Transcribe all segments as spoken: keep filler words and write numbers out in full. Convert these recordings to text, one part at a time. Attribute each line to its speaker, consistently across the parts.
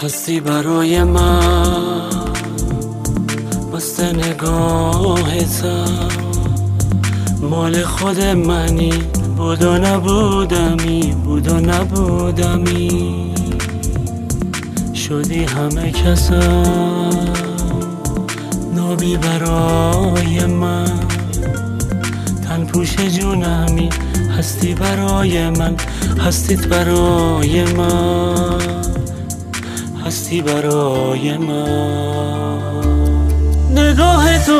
Speaker 1: هستی برای من، مست نگاهتم، مال خود منی، بود و نبودمی، بود و نبودمی، شدی همه کسم، نابی برای من، تن پوش جونمی، هستی برای من، هستیت برای من، هستی برای من. نگاه تو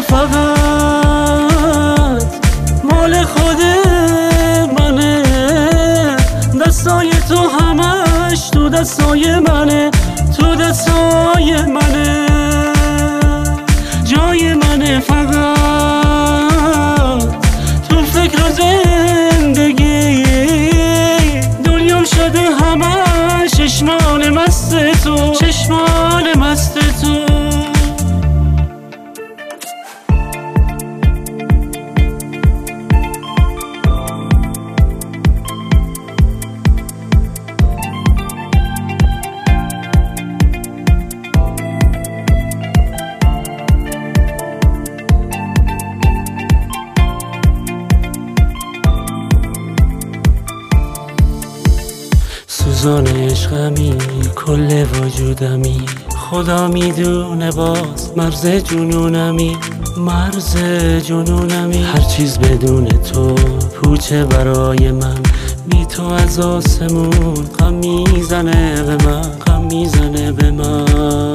Speaker 1: فقط مال خود منه، دستای تو همش تو دستای منه، تو دستای منه، جای منه فقط تو فکر و زندگی، دنیام شده همش چشمان مست تو، چشمان مست تو. سوزان عشقمی، کل وجودمی، خدا میدونه باز مرز جنونمی، مرز جنونمی، هر چیز بدون تو پوچه برای من، بی تو از آسمون غم میزنه به من، غم میزنه به من،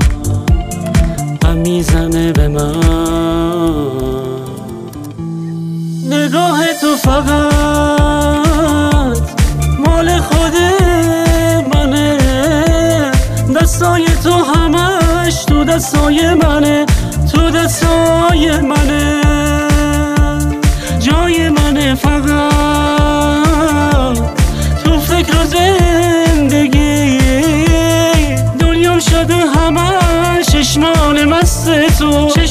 Speaker 1: غم میزنه به من. نگاه تو فقط مال خود منه، دستای تو همش تو دستای منه، تو دستای منه، جای منه فقط تو فکر و زندگی، دنیام شده همش چشمان مست تو.